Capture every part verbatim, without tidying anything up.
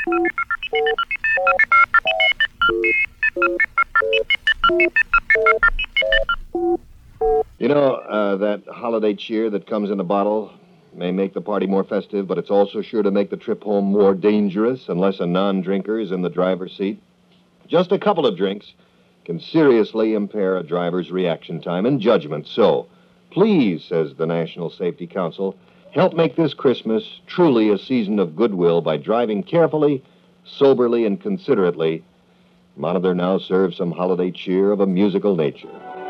You know, uh, that holiday cheer that comes in a bottle may make the party more festive, but it's also sure to make the trip home more dangerous unless a non-drinker is in the driver's seat. Just a couple of drinks can seriously impair a driver's reaction time and judgment. So, please, says the National Safety Council, help make this Christmas truly a season of goodwill by driving carefully, soberly, and considerately. Monitor now serves some holiday cheer of a musical nature.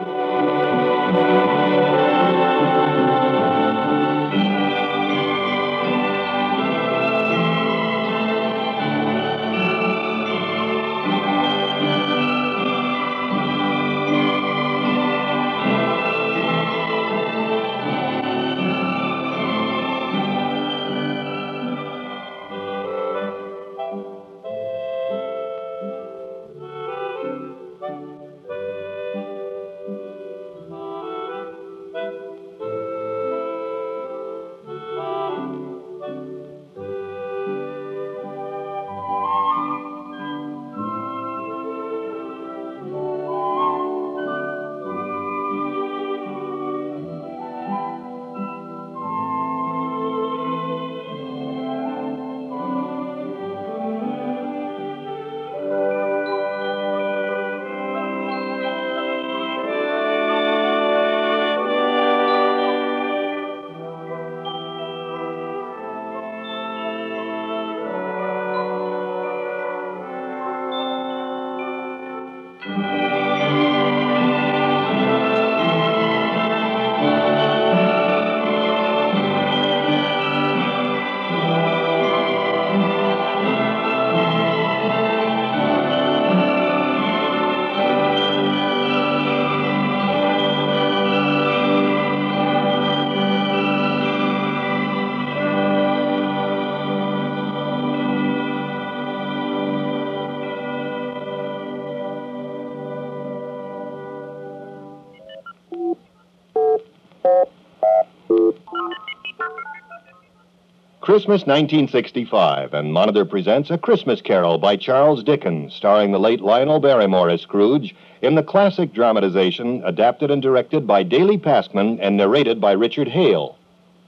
Christmas nineteen sixty-five, and Monitor presents A Christmas Carol by Charles Dickens, starring the late Lionel Barrymore as Scrooge, in the classic dramatization adapted and directed by Daley Passman and narrated by Richard Hale.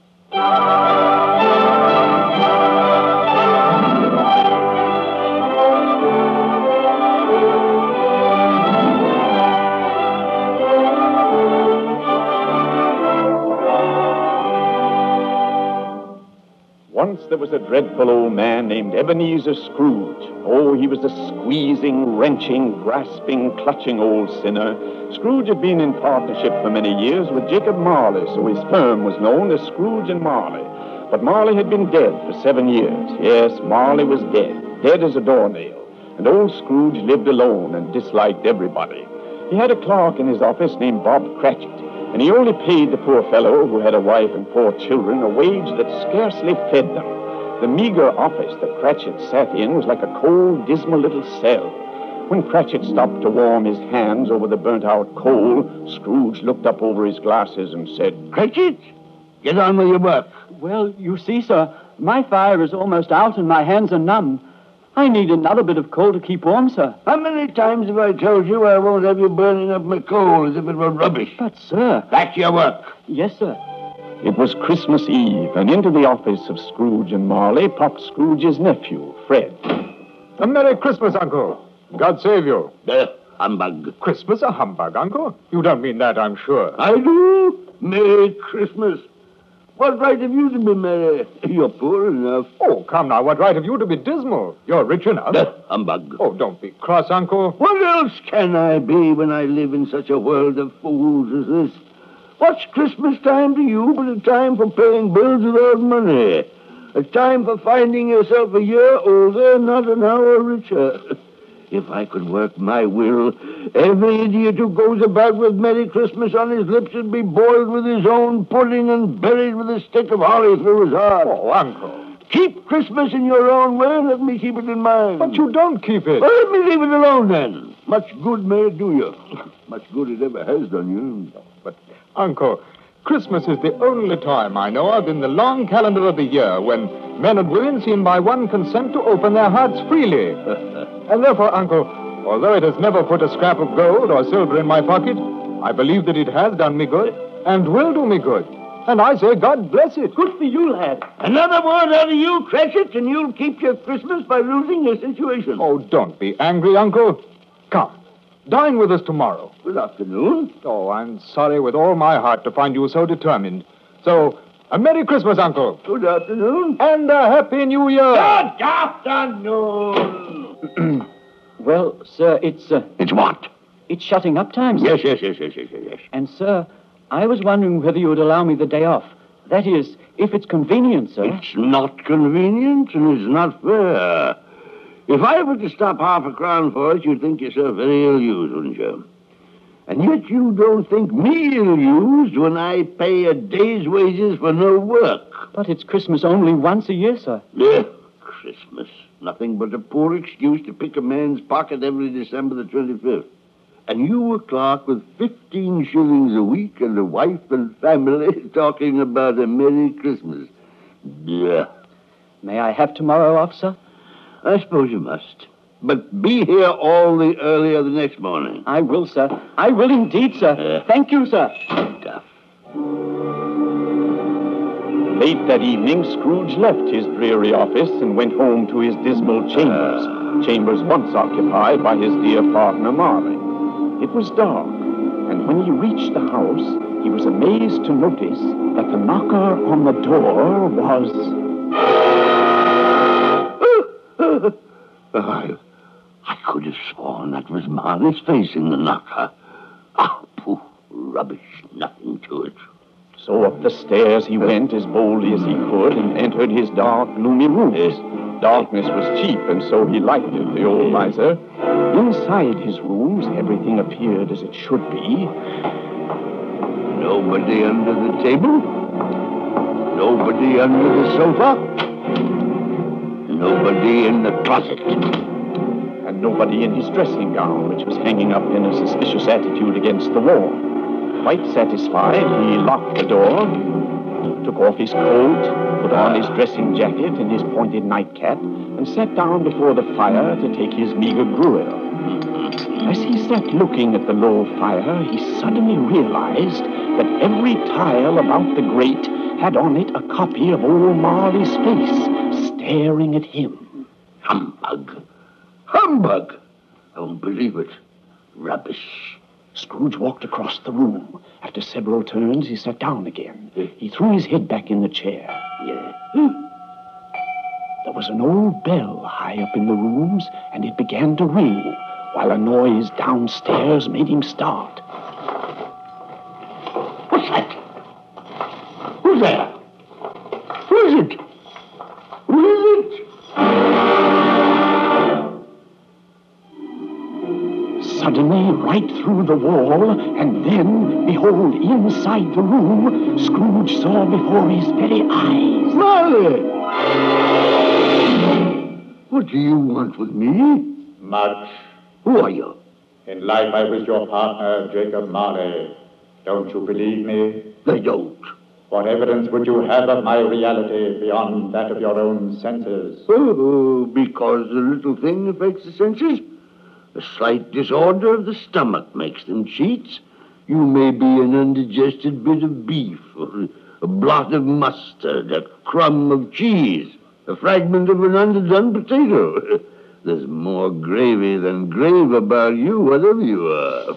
Once there was a dreadful old man named Ebenezer Scrooge. Oh, he was a squeezing, wrenching, grasping, clutching old sinner. Scrooge had been in partnership for many years with Jacob Marley, so his firm was known as Scrooge and Marley. But Marley had been dead for seven years. Yes, Marley was dead, dead as a doornail. And old Scrooge lived alone and disliked everybody. He had a clerk in his office named Bob Cratchit. And he only paid the poor fellow, who had a wife and four children, a wage that scarcely fed them. The meager office that Cratchit sat in was like a cold, dismal little cell. When Cratchit stopped to warm his hands over the burnt-out coal, Scrooge looked up over his glasses and said, "Cratchit, get on with your work." Well, you see, sir, my fire is almost out and my hands are numb. I need another bit of coal to keep warm, sir. How many times have I told you I won't have you burning up my coal as if it were rubbish? But, sir... Back to your work. Yes, sir. It was Christmas Eve, and into the office of Scrooge and Marley popped Scrooge's nephew, Fred. A Merry Christmas, Uncle. God save you. The humbug. Christmas a humbug, Uncle? You don't mean that, I'm sure. I do. Merry Christmas. What right have you to be merry? You're poor enough. Oh, come now, what right have you to be dismal? You're rich enough. The humbug. Oh, don't be cross, Uncle. What else can I be when I live in such a world of fools as this? What's Christmas time to you but a time for paying bills without money? A time for finding yourself a year older, not an hour richer. If I could work my will, every idiot who goes about with Merry Christmas on his lips would be boiled with his own pudding and buried with a stick of holly through his heart. Oh, Uncle. Keep Christmas in your own way, let me keep it in mine. But you don't keep it. Well, let me leave it alone, then. Much good may it do you. Much good it ever has done you. But, Uncle, Christmas is the only time I know of in the long calendar of the year when men and women seem by one consent to open their hearts freely. And therefore, Uncle, although it has never put a scrap of gold or silver in my pocket, I believe that it has done me good and will do me good. And I say, God bless it. Good for you, lad. Another word out of you, Cratchit, and you'll keep your Christmas by losing your situation. Oh, don't be angry, Uncle. Come, dine with us tomorrow. Good afternoon. Oh, I'm sorry with all my heart to find you so determined. So, a Merry Christmas, Uncle. Good afternoon. And a Happy New Year. Good afternoon. Well, sir, it's, uh, It's what? it's shutting up time, sir. Yes, yes, yes, yes, yes, yes, yes. And, sir, I was wondering whether you would allow me the day off. That is, if it's convenient, sir. It's not convenient and it's not fair. If I were to stop half a crown for it, you'd think yourself very ill-used, wouldn't you? And yet you don't think me ill-used when I pay a day's wages for no work. But it's Christmas only once a year, sir. Yeah, Christmas. Nothing but a poor excuse to pick a man's pocket every December the twenty-fifth. And you a clerk with fifteen shillings a week and a wife and family talking about a Merry Christmas. Yeah. May I have tomorrow off, sir? I suppose you must. But be here all the earlier the next morning. I will, sir. I will indeed, sir. Uh, Thank you, sir. Duff. Late that evening, Scrooge left his dreary office and went home to his dismal chambers, chambers once occupied by his dear partner Marley. It was dark, and when he reached the house, he was amazed to notice that the knocker on the door was... I, I could have sworn that was Marley's face in the knocker. Ah, pooh, rubbish, nothing to it. So up the stairs he went as boldly as he could and entered his dark, gloomy rooms. Darkness was cheap, and so he liked it, the old miser. Inside his rooms, everything appeared as it should be. Nobody under the table. Nobody under the sofa. Nobody in the closet. And nobody in his dressing gown, which was hanging up in a suspicious attitude against the wall. Quite satisfied, he locked the door, took off his coat, put on his dressing jacket and his pointed nightcap, and sat down before the fire to take his meager gruel. As he sat looking at the low fire, he suddenly realized that every tile about the grate had on it a copy of old Marley's face, staring at him. Humbug. Humbug. I won't believe it. Rubbish. Scrooge walked across the room. After several turns, he sat down again. He threw his head back in the chair. Yeah. There was an old bell high up in the rooms, and it began to ring, while a noise downstairs made him start. What's that? Who's there? Who is it? Who is it? Suddenly, right through the wall, and then, behold, inside the room, Scrooge saw before his very eyes. Marley! What do you want with me? Much. Who are you? In life I was your partner, Jacob Marley. Don't you believe me? I don't. What evidence would you have of my reality beyond that of your own senses? Oh, because the little thing affects the senses? A slight disorder of the stomach makes them cheats. You may be an undigested bit of beef, or a blot of mustard, a crumb of cheese, a fragment of an underdone potato. There's more gravy than grave about you, whatever you are.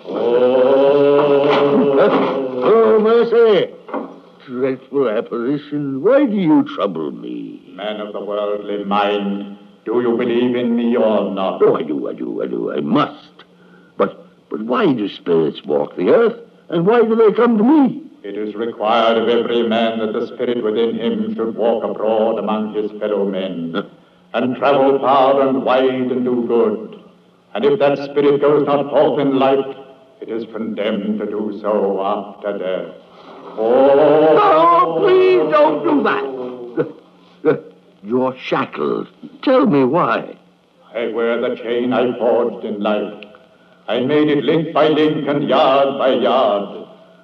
Oh, Oh, mercy! Dreadful apparition, why do you trouble me? man of the worldly mind, do you believe in me or not? Oh, I do, I do, I do, I must. But, but why do spirits walk the earth, and why do they come to me? It is required of every man that the spirit within him should walk abroad among his fellow men, and travel far and wide and do good. And if that spirit goes not forth in life, it is condemned to do so after death. Oh, Oh, please don't do that. You're shackled. Tell me why. I wear the chain I forged in life. I made it link by link and yard by yard.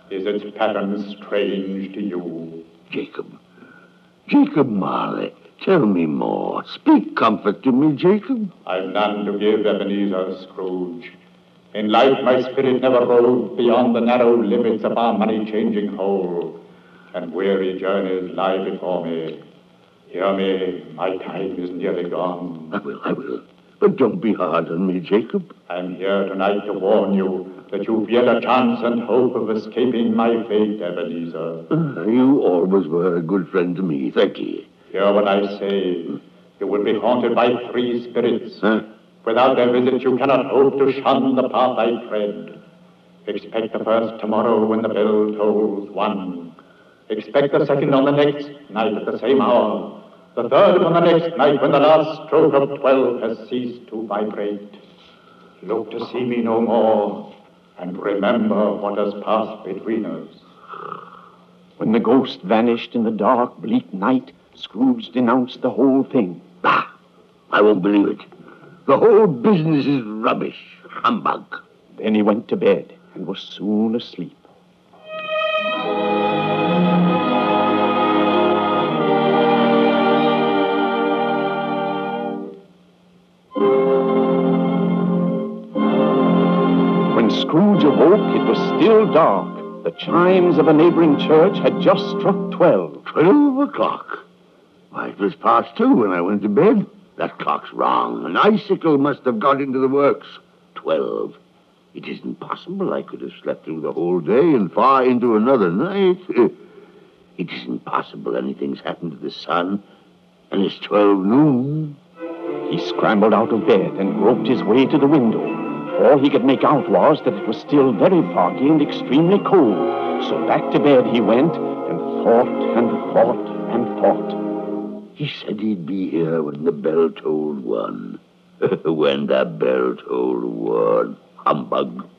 Is its pattern strange to you? Jacob. Jacob Marley, tell me more. Speak comfort to me, Jacob. I've none to give, Ebenezer Scrooge. In life, my spirit never roved beyond the narrow limits of our money-changing hole, and weary journeys lie before me. Hear me, my time is nearly gone. I will, I will. But don't be hard on me, Jacob. I'm here tonight to warn you that you've yet a chance and hope of escaping my fate, Ebenezer. Uh, you always were a good friend to me. Thank you. Hear what I say. You will be haunted by three spirits. Huh? Without their visit, you cannot hope to shun the path I tread. Expect the first tomorrow when the bell tolls one. Expect the second on the next night at the same hour. The third on the next night when the last stroke of twelve has ceased to vibrate. Look to see me no more, and remember what has passed between us. When the ghost vanished in the dark, bleak night, Scrooge denounced the whole thing. Bah! I won't believe it. The whole business is rubbish. Humbug. Then he went to bed and was soon asleep. When Scrooge awoke, it was still dark. The chimes of a neighboring church had just struck twelve. Twelve o'clock. Why, it was past two when I went to bed. That clock's wrong. An icicle must have got into the works. Twelve. It isn't possible I could have slept through the whole day and far into another night. It isn't possible anything's happened to the sun. And it's twelve noon. He scrambled out of bed and groped his way to the window. All he could make out was that it was still very foggy and extremely cold. So back to bed he went and thought and thought and thought. He said he'd be here when the bell tolled one. When the bell tolled one. Humbug.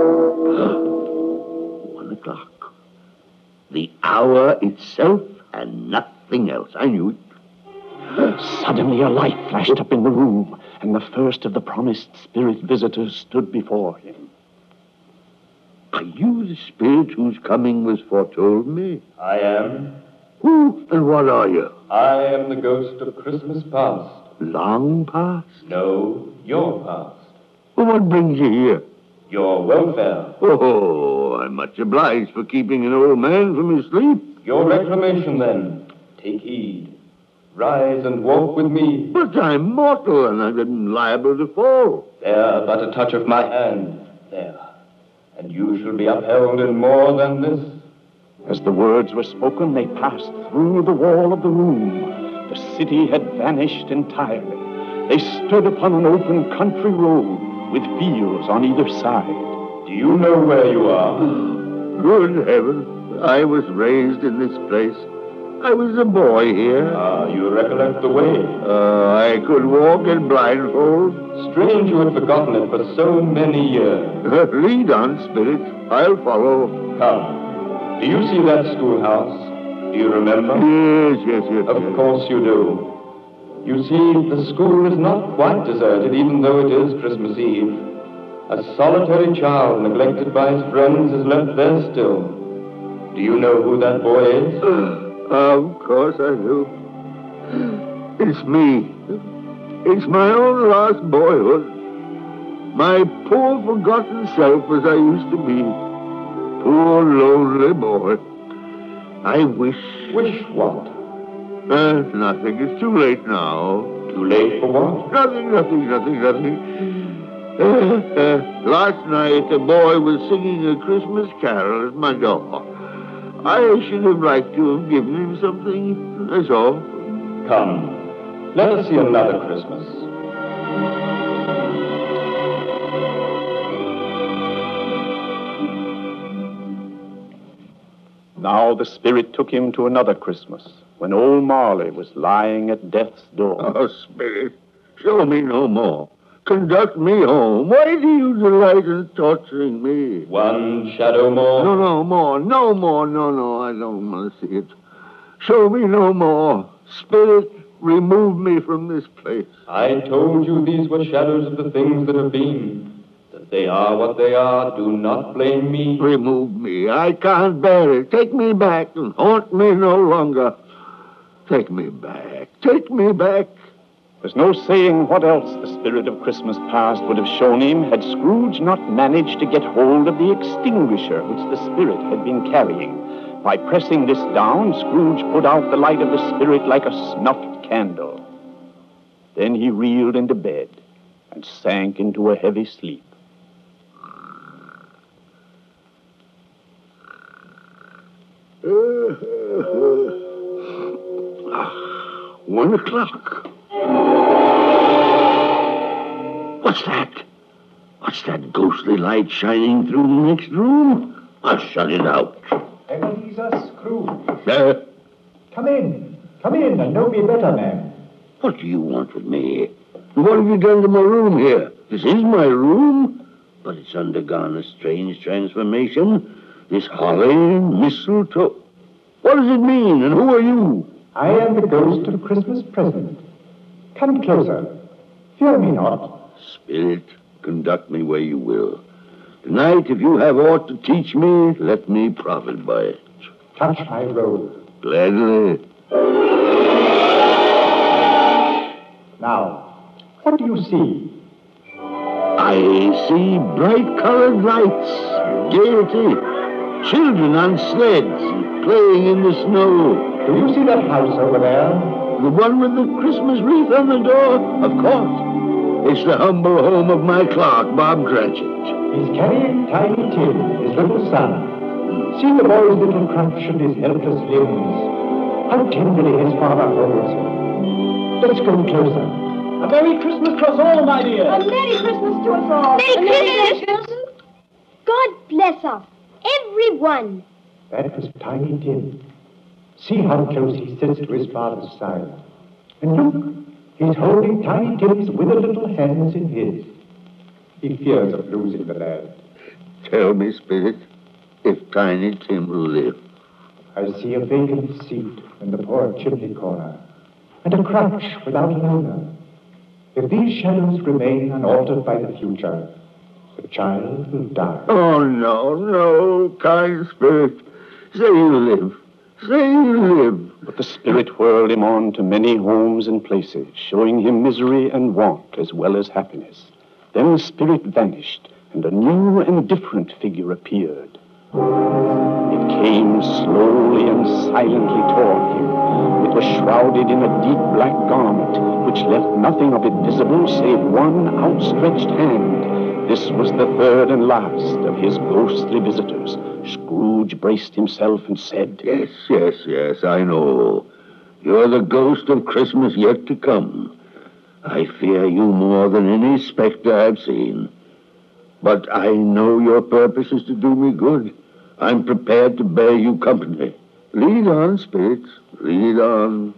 One o'clock. The hour itself and nothing else. I knew it. Suddenly a light flashed up in the room, and the first of the promised spirit visitors stood before him. Are you the spirit whose coming was foretold me? I am. Who and what are you? I am the ghost of Christmas past. Long past? No, your past. Well, what brings you here? Your welfare. Oh, I'm much obliged for keeping an old man from his sleep. Your reclamation, then. Take heed. Rise and walk with me. But I'm mortal, and I'm liable to fall. There, but a touch of my hand. There. And you shall be upheld in more than this. As the words were spoken, they passed through the wall of the room. The city had vanished entirely. They stood upon an open country road with fields on either side. Do you know where you are? Good heaven, I was raised in this place. I was a boy here. Ah, you recollect the way. Uh, I could walk in blindfold. Strange you had forgotten it for so many years. Lead on, spirit. I'll follow. Come. Do you see that schoolhouse? Do you remember? Yes, yes, yes. Of yes. course you do. You see, the school is not quite deserted, even though it is Christmas Eve. A solitary child, neglected by his friends, is left there still. Do you know who that boy is? Of course I do. It's me. It's my own lost boyhood. My poor forgotten self as I used to be. Poor lonely boy. I wish... Wish what? Uh, nothing. It's too late now. Too late for what? Nothing, nothing, nothing, nothing. Uh, uh, last night a boy was singing a Christmas carol at my door. I should have liked to have given him something, that's all. Come, let us see another Christmas. Now the spirit took him to another Christmas, when old Marley was lying at death's door. Oh, spirit, show me no more. Conduct me home. Why do you delight in torturing me? One shadow more. No, no more. No more. No, no, I don't want to see it. Show me no more. Spirit, remove me from this place. I told you these were shadows of the things that have been. That they are what they are, do not blame me. Remove me. I can't bear it. Take me back and haunt me no longer. Take me back. Take me back. There's no saying what else the spirit of Christmas past would have shown him had Scrooge not managed to get hold of the extinguisher which the spirit had been carrying. By pressing this down, Scrooge put out the light of the spirit like a snuffed candle. Then he reeled into bed and sank into a heavy sleep. Uh, one o'clock. What's that? What's that ghostly light shining through the next room? I'll shut it out. Ebenezer Scrooge. Uh, Come in. Come in and know me better, man. what do you want with me? What have you done to my room here? This is my room, but it's undergone a strange transformation. This holly and mistletoe. What does it mean, and who are you? I am the ghost of Christmas present. Come closer. Fear me not. Spirit, conduct me where you will. Tonight, if you have aught to teach me, let me profit by it. Touch my robe. Gladly. Now, what do you see? I see bright-colored lights, gaiety, children on sleds playing in the snow. Do you see that house over there? The one with the Christmas wreath on the door? Of course. It's the humble home of my clerk, Bob Cratchit. He's carrying Tiny Tim, his little son. See the boy's little crutch and his helpless limbs. How tenderly his father holds him. Let's go closer. A Merry Christmas to us all, my dear. A Merry Christmas to us all. Merry Christmas. God bless us, everyone. That was Tiny Tim. See how close he sits to his father's side. And look, he's holding Tiny Tim's withered little hands in his. He fears of losing the lad. Tell me, Spirit, if Tiny Tim will live. I see a vacant seat in the poor chimney corner, and a crutch without an owner. If these shadows remain unaltered by the future, the child will die. Oh, no, no, kind Spirit. Say you live. Say you live. But the spirit whirled him on to many homes and places, showing him misery and want as well as happiness. Then the spirit vanished, and a new and different figure appeared. It came slowly and silently toward him. It was shrouded in a deep black garment, which left nothing of it visible save one outstretched hand. This was the third and last of his ghostly visitors. Scrooge braced himself and said, Yes, yes, yes, I know. You're the ghost of Christmas yet to come. I fear you more than any specter I've seen. But I know your purpose is to do me good. I'm prepared to bear you company. Lead on, spirits. Lead on.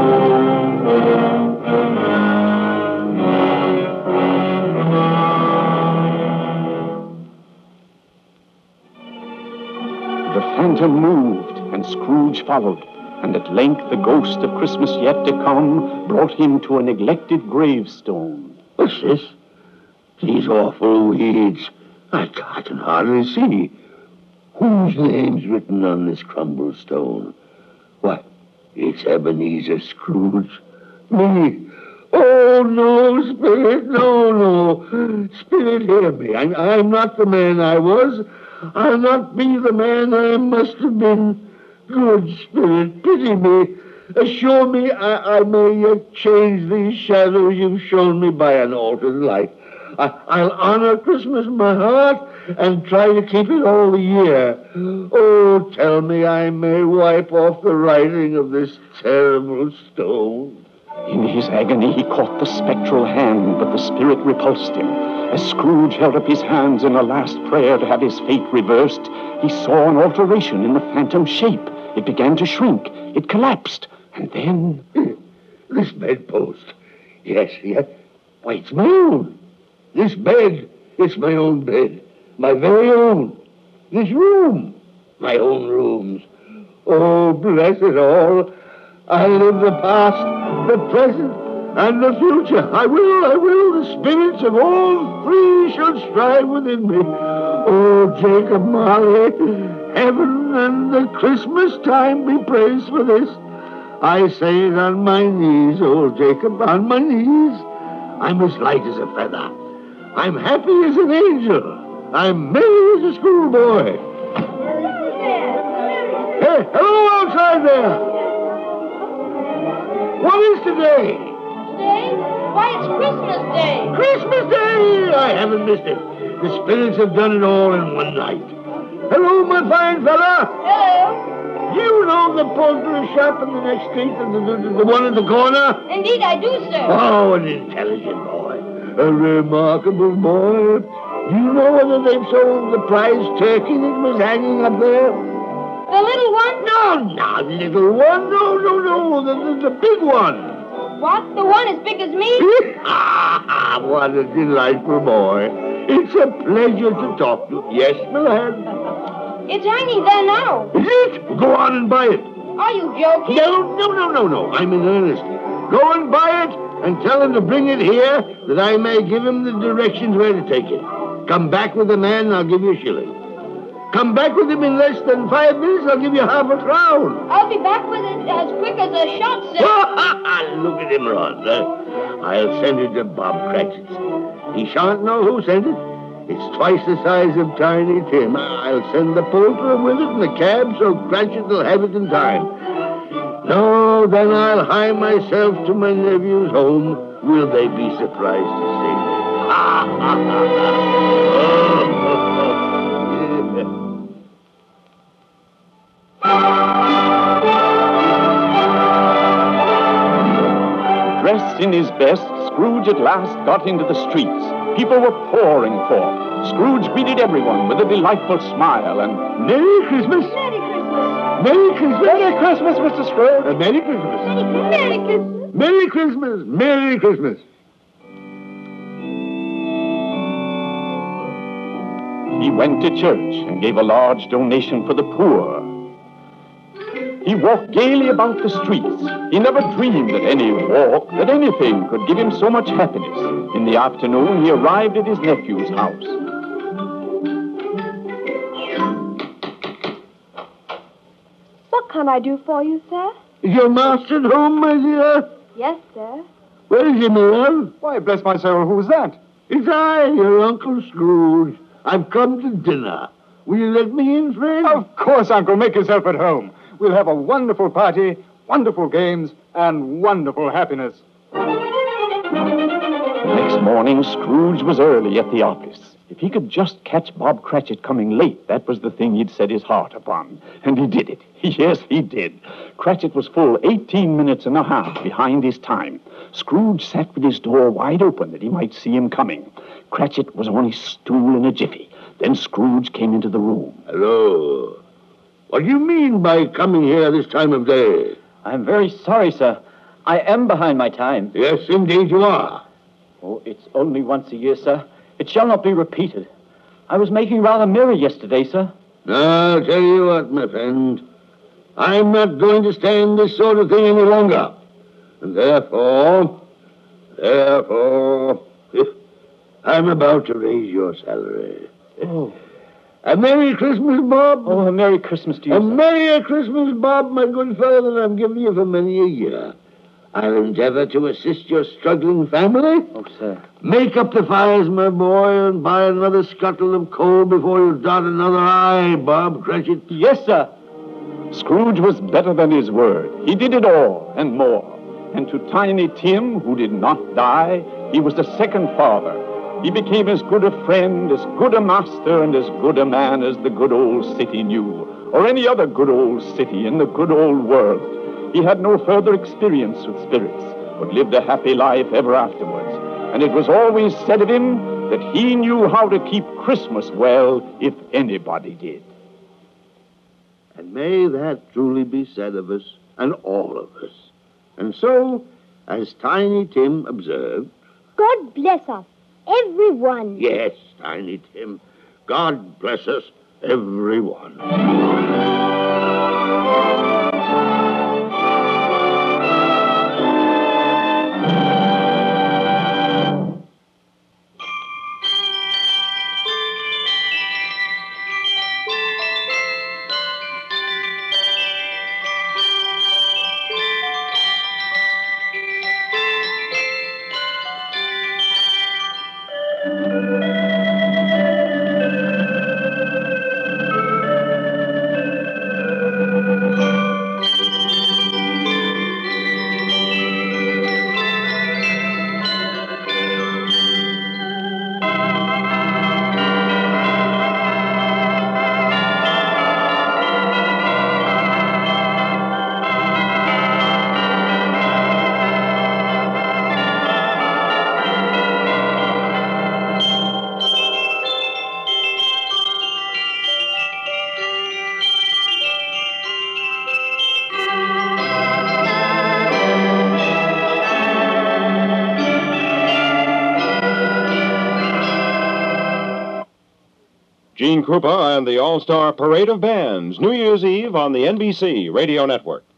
The phantom moved, and Scrooge followed, and at length the ghost of Christmas yet to come brought him to a neglected gravestone. What's this? These awful weeds. I, I can hardly see. Whose name's written on this crumbled stone? Why, it's Ebenezer Scrooge. Me. Oh, no, Spirit, no, no. Spirit, hear me. I'm, I'm not the man I was. I'll not be the man I must have been. Good Spirit, pity me. Assure me I, I may yet change these shadows you've shown me by an altered light. I, I'll honor Christmas in my heart and try to keep it all the year. Oh, tell me I may wipe off the writing of this terrible stone. In his agony, he caught the spectral hand, but the spirit repulsed him. As Scrooge held up his hands in a last prayer to have his fate reversed, he saw an alteration in the phantom shape. It began to shrink. It collapsed. And then... This bedpost. Yes, yes. Why, it's my own. This bed. It's my own bed. My very own. This room. My own rooms. Oh, bless it all. I live the past, the present, and the future. I will, I will. The spirits of all three shall strive within me. Oh, Jacob Marley, heaven and the Christmas time be praised for this. I say it on my knees, old Jacob, on my knees. I'm as light as a feather. I'm happy as an angel. I'm merry as a schoolboy. Hey, hello outside there. What is today? Today? Why, it's Christmas Day. Christmas Day! I haven't missed it. The spirits have done it all in one night. Hello, my fine fella. Hello. You know the poultry shop in the next street, the, the, the one in the corner? Indeed, I do, sir. Oh, an intelligent boy. A remarkable boy. Do you know whether they've sold the prize turkey that was hanging up there? The little one? No, not little one. No, no, no. The, the, the big one. What? The one as big as me? Ah, what a delightful boy. It's a pleasure to talk to. Yes, my lad. It's hanging there now. Is it? Go on and buy it. Are you joking? No, no, no, no, no. I'm in earnest. Go and buy it and tell him to bring it here that I may give him the directions where to take it. Come back with the man and I'll give you a shilling. Come back with him in less than five minutes, I'll give you half a crown. I'll be back with it as quick as a shot, sir. Look at him run. Uh, I'll send it to Bob Cratchit's. He shan't know who sent it. It's twice the size of Tiny Tim. I'll send the poultry with it in the cab so Cratchit will have it in time. No, then I'll hie myself to my nephew's home. Will they be surprised to see me? Ha, ha, ha, ha. Dressed in his best, Scrooge at last got into the streets. People were pouring forth. Scrooge greeted everyone with a delightful smile and Merry Christmas! Merry Christmas. Merry Christmas! Merry Christmas, Mister Scrooge. Uh, Merry Christmas! Merry Christmas. Merry Christmas! Merry Christmas! he went to church and gave a large donation for the poor. He walked gaily about the streets. He never dreamed that any walk, that anything could give him so much happiness. In the afternoon, he arrived at his nephew's house. What can I do for you, sir? Is your master at home, my dear? Yes, sir. Where is he, my love? Why, bless my soul, who's that? It's I, your Uncle Scrooge. I've come to dinner. Will you let me in, friend? Of course, Uncle. Make yourself at home. We'll have a wonderful party, wonderful games, and wonderful happiness. Next morning, Scrooge was early at the office. If he could just catch Bob Cratchit coming late, that was the thing he'd set his heart upon. And he did it. Yes, he did. Cratchit was full eighteen minutes and a half behind his time. Scrooge sat with his door wide open that he might see him coming. Cratchit was on his stool in a jiffy. Then Scrooge came into the room. Hello. What do you mean by coming here this time of day? I'm very sorry, sir. I am behind my time. Yes, indeed you are. Oh, it's only once a year, sir. It shall not be repeated. I was making rather merry yesterday, sir. I'll tell you what, my friend. I'm not going to stand this sort of thing any longer. And therefore, therefore, I'm about to raise your salary. Oh. A Merry Christmas, Bob. Oh, a Merry Christmas to you, A sir. Merrier Christmas, Bob, my good fellow, than I've given you for many a year. I'll endeavor to assist your struggling family. Oh, sir. Make up the fires, my boy, and buy another scuttle of coal before you dot another I, Bob Cratchit. Yes, sir. Scrooge was better than his word. He did it all and more. And to Tiny Tim, who did not die, he was the second father. He became as good a friend, as good a master, and as good a man as the good old city knew, or any other good old city in the good old world. He had no further experience with spirits, but lived a happy life ever afterwards. And it was always said of him that he knew how to keep Christmas well if anybody did. And may that truly be said of us, and all of us. And so, as Tiny Tim observed... God bless us, everyone. Yes, Tiny Tim. God bless us, everyone. Gene Krupa and the All-Star Parade of Bands, New Year's Eve on the N B C Radio Network.